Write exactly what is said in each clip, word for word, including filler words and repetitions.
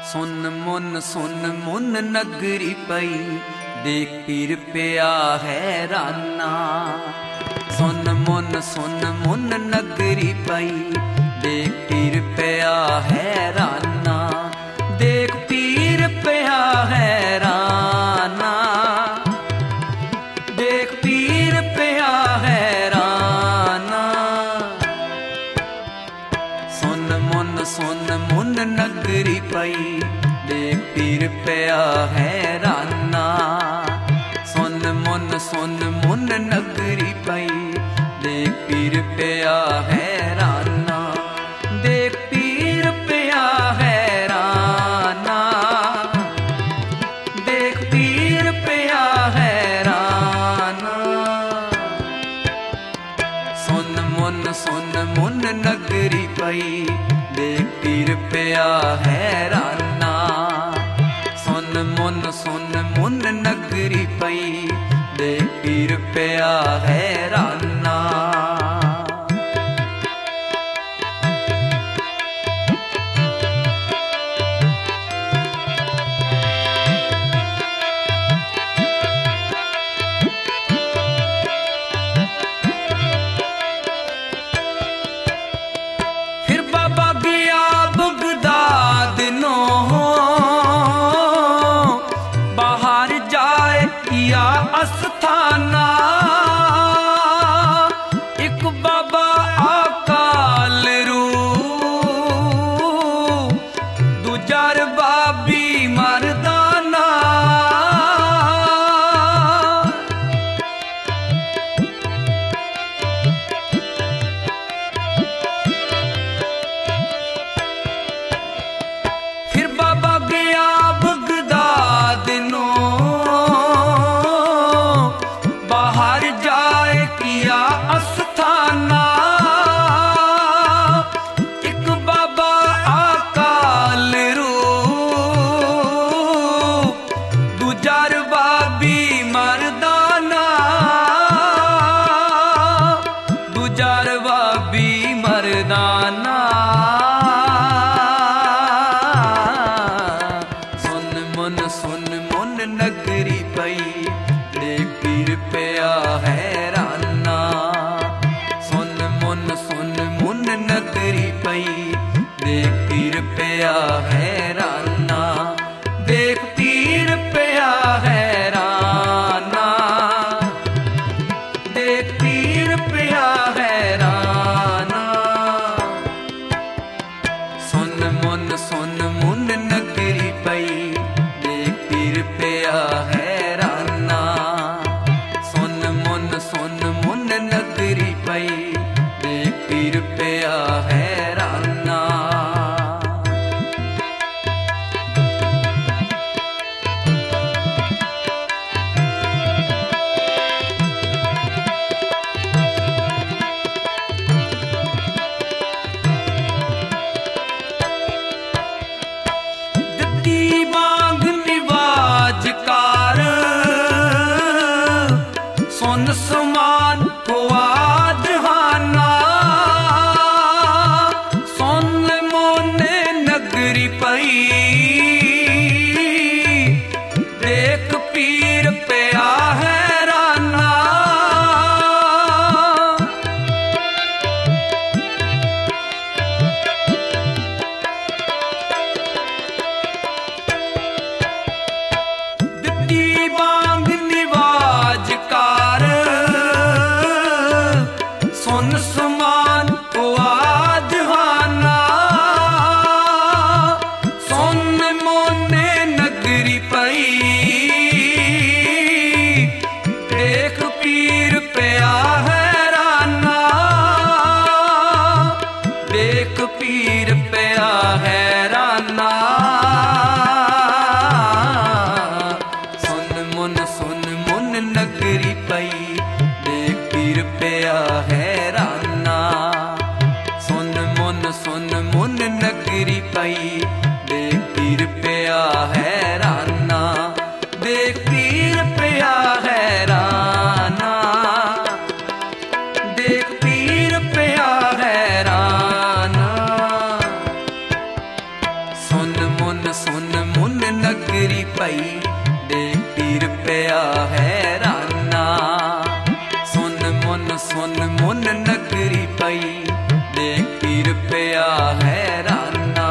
सुन मुन सुन मुन नगरी पई देख पीर पिया हैराना। सुन मुन सुन मुन नगरी पई देख पीर पिया हैराना। देख पीर पिया हैराना, देख पीर पिया हैराना। सुन मुन सुन मुन नगरी पई देख पीर पिया हैराना। सुन मुन सुन मुन नगरी पई देख पीर पिया हैराना। देख पीर पिया हैराना, देख पीर पिया हैराना। सुन मुन सुन मुन नगरी पई देख पीर पिया हैराना। सुन मुन सुन मुन नगरी पई देख पीर पिया हैराना। फिर बाबा गया बगदाद नो बाहर जाए किया अस्थाना। एक बाबा अकाल रूप दूजा बाबी मर्दाना। फिर बाबा गया बगदाद नो बाहर जाए किया अस्थाना। एक बाबा अकाल रूप दूजा बाबी मर्दाना। दूजा बाबी मर्दाना। सुन मुन सुन मुन नगरी पई देख पीर पिया हैराना। सुन मुन सुन मुन नगरी पई देख पीर पिया हैराना। देख पीर पिया हैराना, देख पीर पिया हैराना। सुन मुन सुन मुन नगरी पई देख पीर पिया हैराना। सुन मुन सुन मुन नगरी पई देख पीर पिया हैराना। दत्ती मांग निवाज कार सुन समान हुआ जहाना। सुन मोने नगरी पई देख पीर पिया हैराना। दत्ती मांग निवाज कार सुन समान हुआ जहाना। सुन मोने नगरी पई देख पीर पिया हैराना। देख पीर पिया हैराना। सुन मुन सुन मुन नगरी पई देख पीर पिया हैराना। सुन मुन सुन मुन नगरी पई देख पीर पिया हैराना। देख पीर पिया हैराना, देख पीर पिया हैराना। सुन मुन सुन सुन मुन नगरी पई देख पीर पिया हैराना।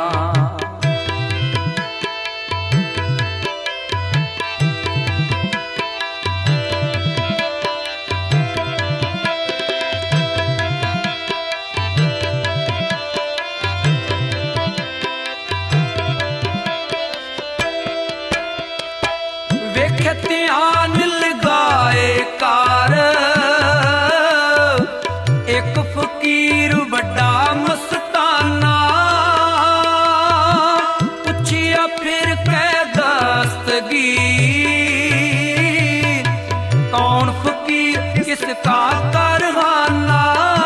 वेखे ध्यान लगाए कार एक फकीर बड़ा मस्ताना, पुछिया फिर कै दस्तगीर कौन फकीर किसका करहाना।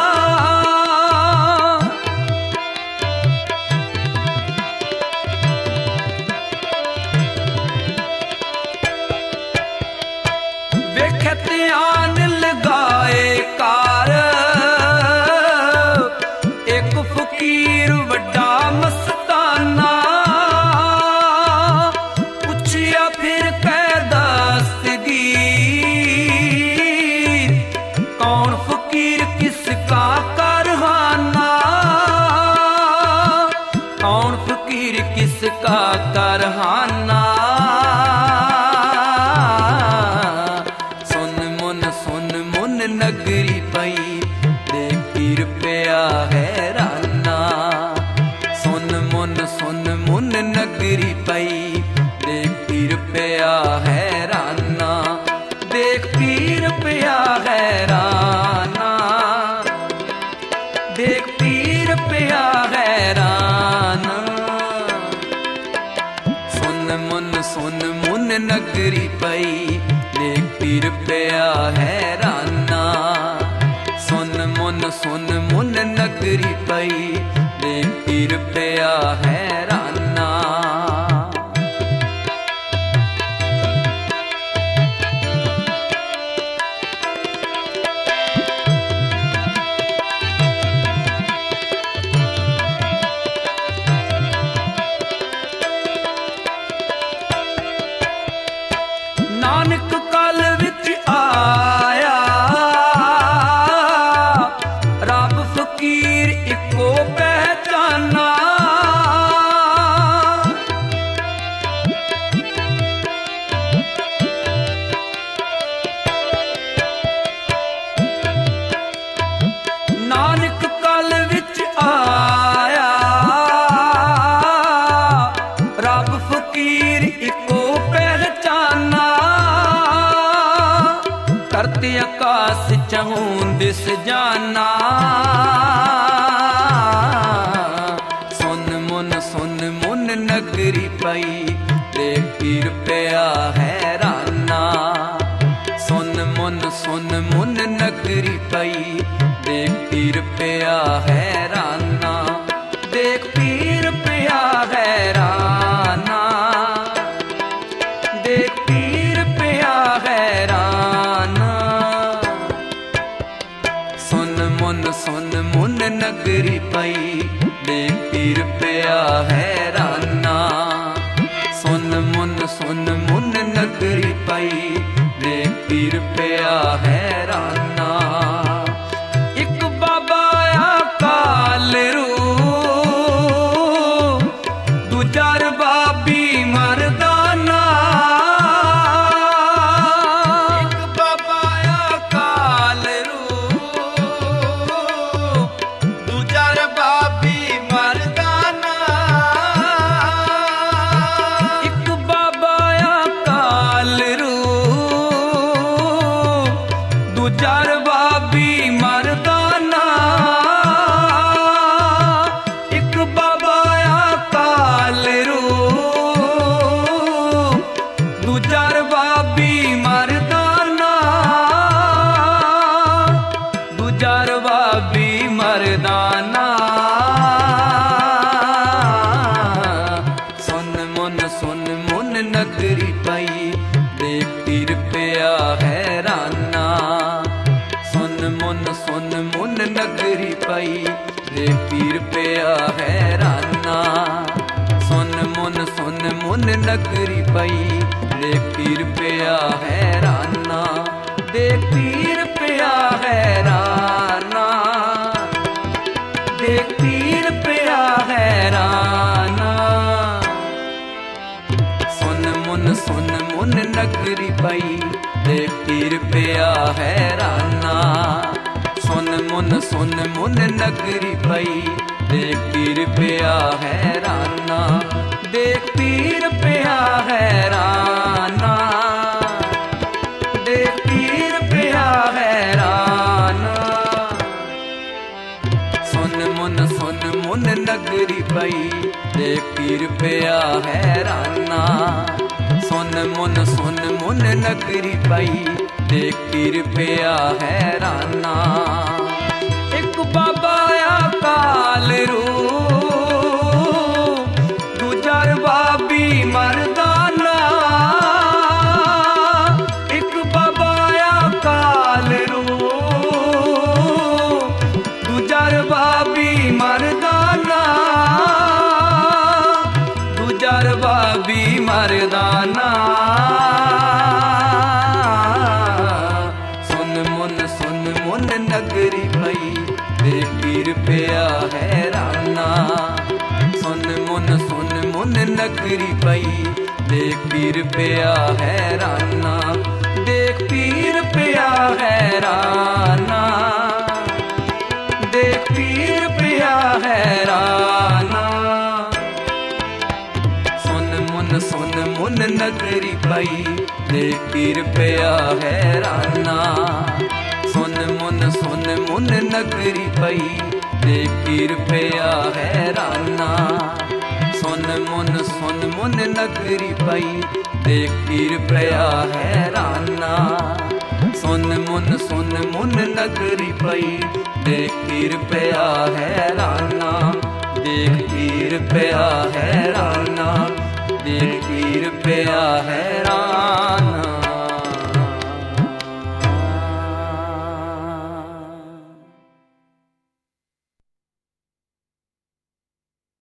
ध्यान लगाए कार एक फकीर बड़ा मस्ताना, पुछिया फिर कै दस्तगीर कौन फकीर किसका करहाना। कौन फकीर किसका करहाना। नगरी पई देख पीर पिया हैराना। सुन मुन सुन मुन नगरी पई देख पीर पिया हैराना। देख पीर पिया हैराना। देख पीर पिया हैराना। सुन मुन सुन मुन नगरी पई देख पीर पिया हैराना। सुन मुन सुन मुन नगरी पई देख पीर पिया हैराना। नानक काल विच आया रब फकीर इको पहचाना। नानक काल विच आया रब फकीर इको पहचाना। करते आकाश चहूं दिस जाना। सुन मुन सुन मुन नगरी पई देख पीर पिया हैराना। सुन मुन सुन मुन नगरी पई देख पीर पिया हैराना। देख पीर पिया हैराना। देख पीर पिया हैराना। सुन मुन सुन मुन नगरी पई देख पीर पिया हैराना। सुन मुन सुन मुन नगरी पई देख पीर पिया हैराना। एक बाबा अकाल रूप दूजा रबाबी मर्दाना। एक बाबा अकाल रूप दूजा रबाबी मर्दाना। एक बाबा अकाल रूप दूजा रबाबी मर्दाना। एक बाबा अकाल रूप दूजा रबाबी मर्दाना। दूजा रबाबी मर्दाना। सुन मुन सुन मुन नगरी पई देख पीर पिया हैराना। सुन मुन सुन मुन नगरी पई देख पीर पिया हैराना। सुन मुन सुन मुन नगरी पई देख पीर पिया हैराना। देख पीर पे पिया हैराना, देख पीर पिया हैराना। सुन मुन सुन मुन नगरी पई, देख पीर पिया हैराना। सुन मुन सुन मुन नगरी पई, देख पीर पिया हैराना, देख पीर पिया हैराना, देख पीर पिया हैराना। सुन मुन सुन मुन नगरी पई, देख पीर पिया हैराना। सुन मुन सुन मुन नगरी पई, देख पीर पिया हैराना। एक बाबा अकाल रूप, दूजा बाबी मर्दाना। एक बाबा अकाल रूप, दूजा बाबी मर्दाना, दूजा बाबी मर्दाना। नगरी पई, देख पीर पिया हैराना। सुन मुन सुन मुन नगरी पई, देख पीर पिया हैराना, देख पीर पिया हैराना, देख पीर पिया हैराना। सुन मुन सुन मुन नगरी पई, देख पीर पिया हैराना। सुन मुन सुन मुन नगरी पई, देख पीर पिया हैराना। सुन मुन सुन मुन नगरी पई, देख पीर पिया हैराना। सुन मुन सुन मुन नगरी पई, देख पीर पिया हैराना, देख पीर पिया हैराना, देख पीर पिया हैराना।